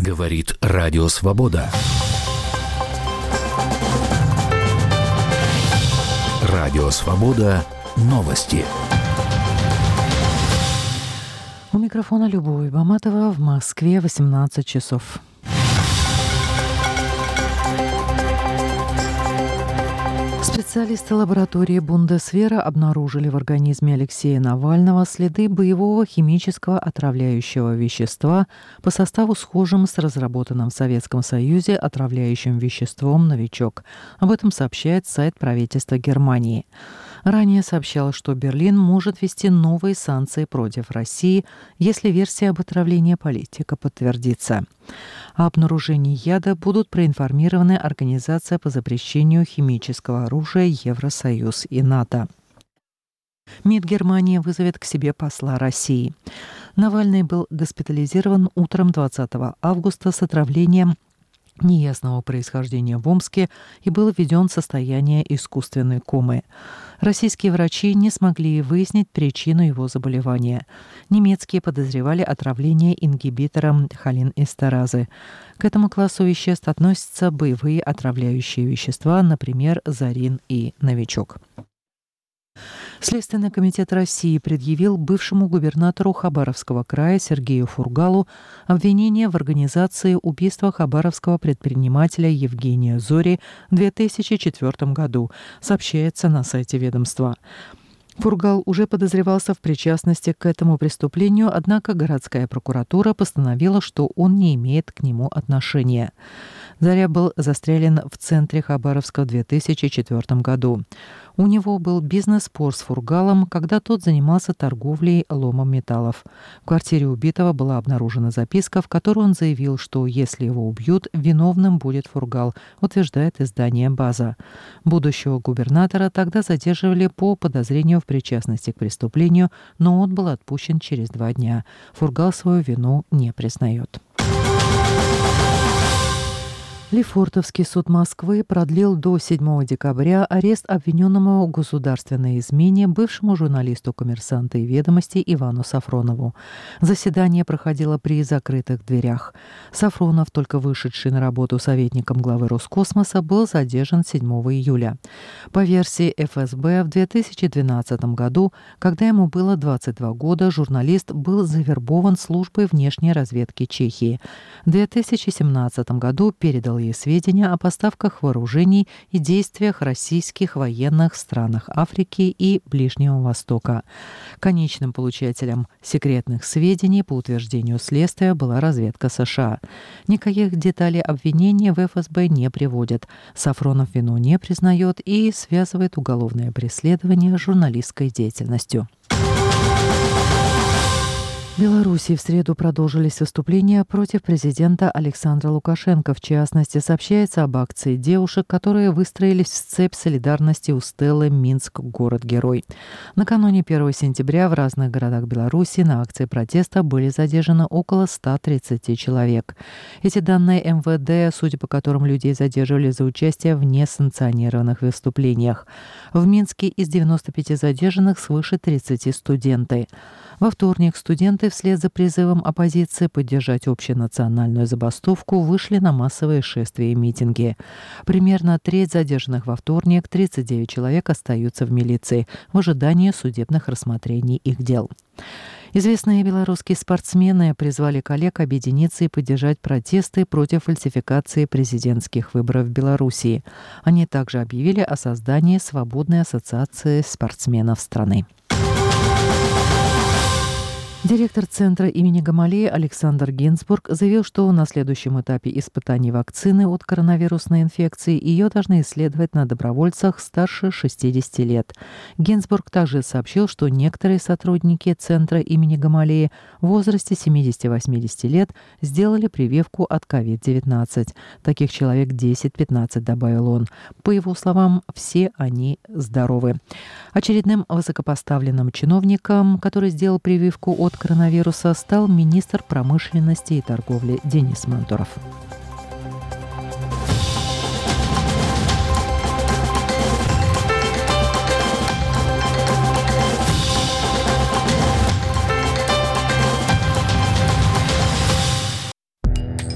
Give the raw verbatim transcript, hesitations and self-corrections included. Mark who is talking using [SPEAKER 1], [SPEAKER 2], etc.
[SPEAKER 1] Говорит Радио Свобода. Радио Свобода. Новости.
[SPEAKER 2] У микрофона Любовь Баматова. В Москве восемнадцать часов. Специалисты лаборатории Бундесвера обнаружили в организме Алексея Навального следы боевого химического отравляющего вещества по составу схожим с разработанным в Советском Союзе отравляющим веществом «Новичок». Об этом сообщает сайт правительства Германии. Ранее сообщалось, что Берлин может ввести новые санкции против России, если версия об отравлении политика подтвердится. О обнаружении яда будут проинформированы Организация по запрещению химического оружия, Евросоюз и НАТО. МИД Германии вызовет к себе посла России. Навальный был госпитализирован утром двадцатого августа с отравлением неясного происхождения в Омске и был введен в состояние искусственной комы. Российские врачи не смогли выяснить причину его заболевания. Немецкие подозревали отравление ингибитором холинэстеразы. К этому классу веществ относятся боевые отравляющие вещества, например, зарин и новичок. Следственный комитет России предъявил бывшему губернатору Хабаровского края Сергею Фургалу обвинение в организации убийства хабаровского предпринимателя Евгения Зори в две тысячи четвёртом году, сообщается на сайте ведомства. Фургал уже подозревался в причастности к этому преступлению, однако городская прокуратура постановила, что он не имеет к нему отношения. Заря был застрелен в центре Хабаровска в две тысячи четвёртом году. У него был бизнес-спор с Фургалом, когда тот занимался торговлей ломом металлов. В квартире убитого была обнаружена записка, в которой он заявил, что если его убьют, виновным будет Фургал, утверждает издание «База». Будущего губернатора тогда задерживали по подозрению в причастности к преступлению, но он был отпущен через два дня. Фургал свою вину не признает. Лефортовский суд Москвы продлил до седьмого декабря арест обвиненному в государственной измене бывшему журналисту «Коммерсанта» и «Ведомости» Ивану Сафронову. Заседание проходило при закрытых дверях. Сафронов, только вышедший на работу советником главы Роскосмоса, был задержан седьмого июля. По версии эф эс бэ, в две тысячи двенадцатом году, когда ему было двадцать два года, журналист был завербован службой внешней разведки Чехии. В две тысячи семнадцатом году передал ей сведения о поставках вооружений и действиях российских военных в странах Африки и Ближнего Востока. Конечным получателем секретных сведений, по утверждению следствия, была разведка США. Никаких деталей обвинения в эф эс бэ не приводят. Сафронов вину не признает и связывает уголовное преследование с журналистской деятельностью. В Беларуси в среду продолжились выступления против президента Александра Лукашенко. В частности, сообщается об акции девушек, которые выстроились в цепь солидарности у стелы «Минск. Город-герой». Накануне первого сентября в разных городах Беларуси на акции протеста были задержаны около ста тридцати человек. Эти данные эм вэ дэ, судя по которым людей задерживали за участие в несанкционированных выступлениях. В Минске из девяноста пяти задержанных свыше тридцати студенты. Во вторник студенты вслед за призывом оппозиции поддержать общенациональную забастовку вышли на массовые шествия и митинги. Примерно треть задержанных во вторник, тридцать девять человек, остаются в милиции в ожидании судебных рассмотрений их дел. Известные белорусские спортсмены призвали коллег объединиться и поддержать протесты против фальсификации президентских выборов в Белоруссии. Они также объявили о создании свободной ассоциации спортсменов страны. Директор Центра имени Гамалеи Александр Гинзбург заявил, что на следующем этапе испытаний вакцины от коронавирусной инфекции ее должны исследовать на добровольцах старше шестидесяти лет. Гинзбург также сообщил, что некоторые сотрудники Центра имени Гамалеи в возрасте семидесяти-восьмидесяти лет сделали прививку от ковид девятнадцать. Таких человек десять-пятнадцать, добавил он. По его словам, все они здоровы. Очередным высокопоставленным чиновником, который сделал прививку от коронавируса, стал министр промышленности и торговли Денис Мантуров.